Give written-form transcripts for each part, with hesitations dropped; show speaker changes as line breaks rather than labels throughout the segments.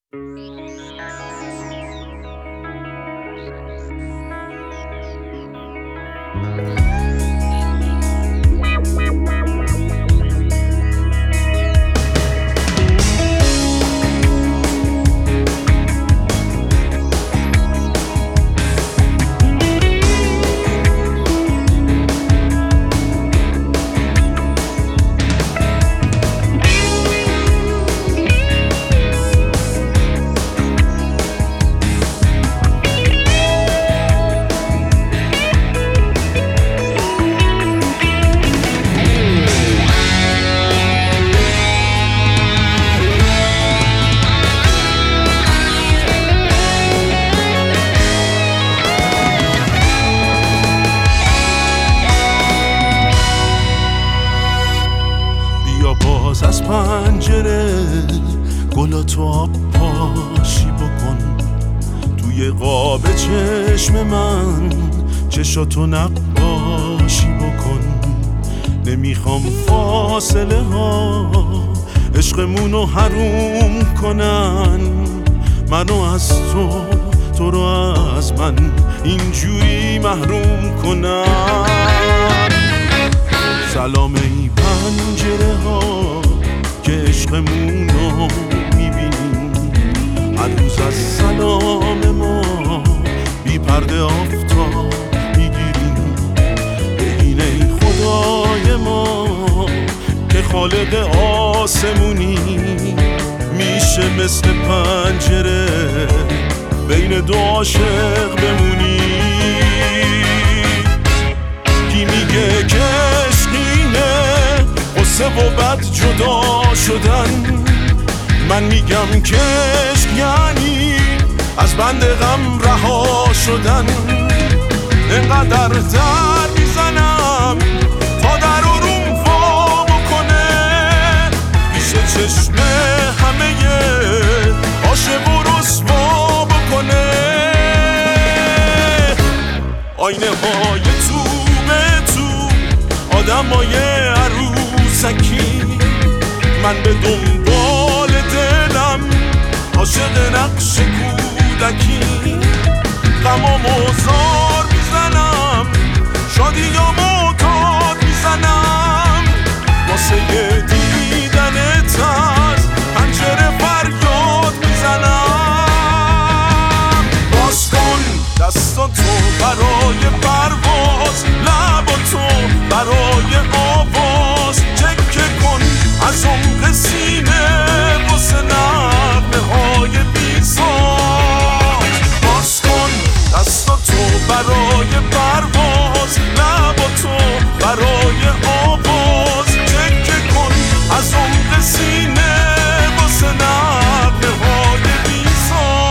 باز از پنجره گلاتو آب پاشی بکن، توی قاب چشم من چشاتو نقاشی بکن. نمیخوام فاصله ها عشقمونو حروم کنن، منو از تو رو از من اینجوری محروم کنن. سلام ای پنجره ها که عشقمونو میبینیم، هر روز از سلام ما بی پرده آفتاب میگیریم. ببین ای خدای ما که خالق آسمونی، میشه مثل پنجره بین دو عاشق بمونی. کی میگه که غصه و بد جدا شدن، من میگم که عشق یعنی از بند غم رها شدن. انقدر در میزنم تا در و روم وا بکنه، پیش چشم همه عاشق و رسوا بکنه. آینه های تو به تو آدمای عروسکی، من به دنبال دلم عاشق نقش کودکی. غمامو زار میزنم، شادی یا معتاد میزنم، واسه دیدنت از پنجره فریاد میزنم. باز کن دستاتو برای پرواز، لباتو برای آواز، چکه کن از عمق سینه واسه نغمه های بیساز. باز کن دستاتو برای پرواز، لباتو برای آواز، چکه کن از عمق سینه واسه نغمه های بیساز.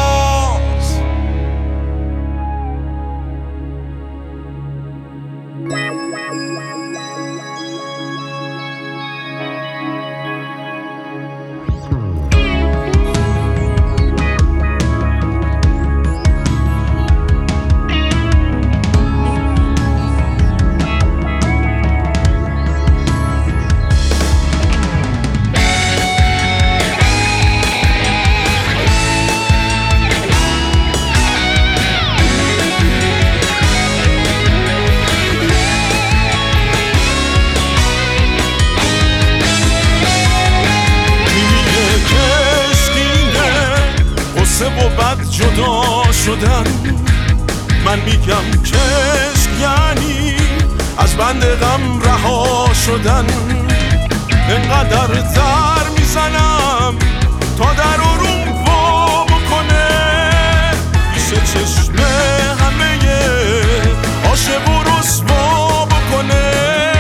و بد جدا شدن، من میگم که عشق یعنی از بند غم رها شدن. انقدر در میزنم تا در و روم وا بکنه، پیش چشم همه عاشق و رسوا بکنه.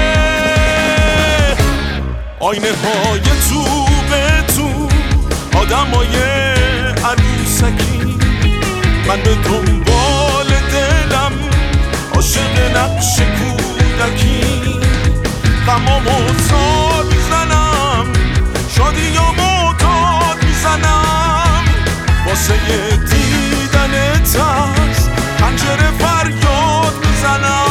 آینه های تو به تو آدمای عروسکی، من به دنبال دلم عاشق نقش کودکی. غمامو زار میزنم، شادی یا معتاد میزنم، واسه دیدنت از پنجره فریاد میزنم.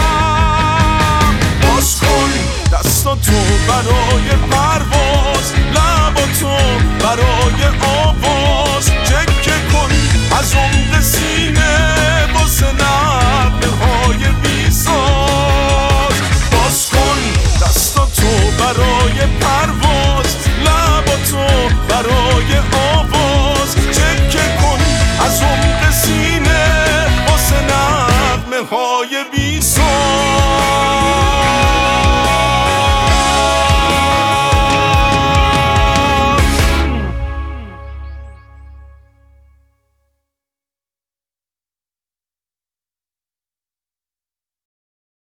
باز کن دستاتو برای پرواز، لباتو برای آواز، های بی